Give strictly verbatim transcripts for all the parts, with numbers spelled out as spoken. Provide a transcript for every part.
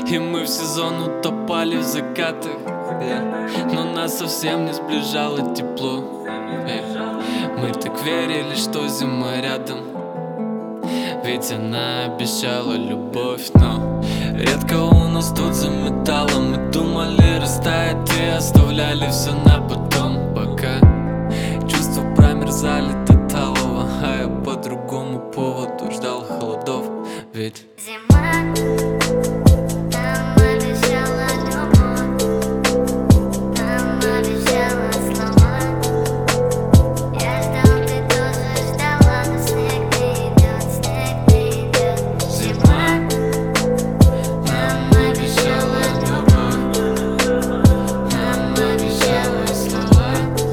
И мы в сезон утопали в закатах, yeah. Но нас совсем не сближало тепло, yeah. Мы так верили, что зима рядом, ведь она обещала любовь. Но редко у нас тут заметало. Мы думали растает и оставляли все на потом, пока чувства промерзали до талого. А я по другому поводу ждал холодов, ведь зима нам обещала любовь, нам обещала слова. Я ждал, ты тоже ждала, но снег не идет, снег не идет. Зима нам обещала любовь, нам обещала слова.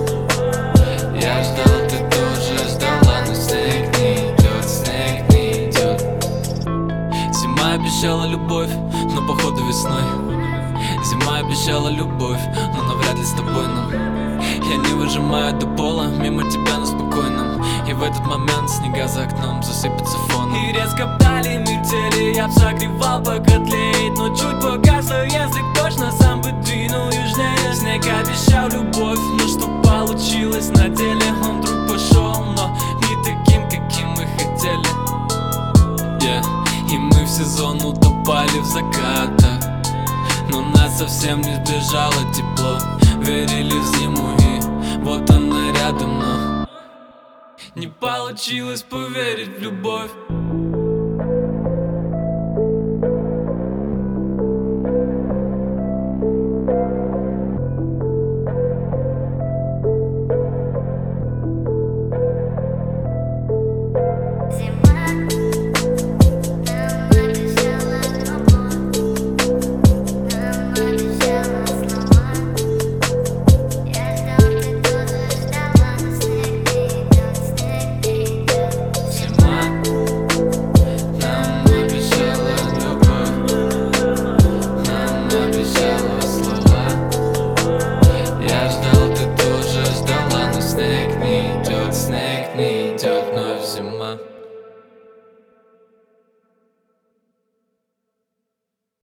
я ждал, ты тоже ждала, но снег не идет, снег не идет. Зима обещала любовь, но походу весной. Зима обещала любовь, но навряд ли с тобой нам. Я не выжимаю до пола, мимо тебя на спокойном. И в этот момент снега за окном засыпется фоном. И резко вдали метели, я б согревал, пока тлеет. Но чуть погасло, если точно сам бы двинул южнее. Снег обещал любовь, но что получилось на деле? Он вдруг пошел, но не таким, каким мы хотели, yeah. И мы в сезон утопали в закатах, но нас совсем не сближало тепло. Верили в зиму и вот она рядом, но не получилось поверить в любовь.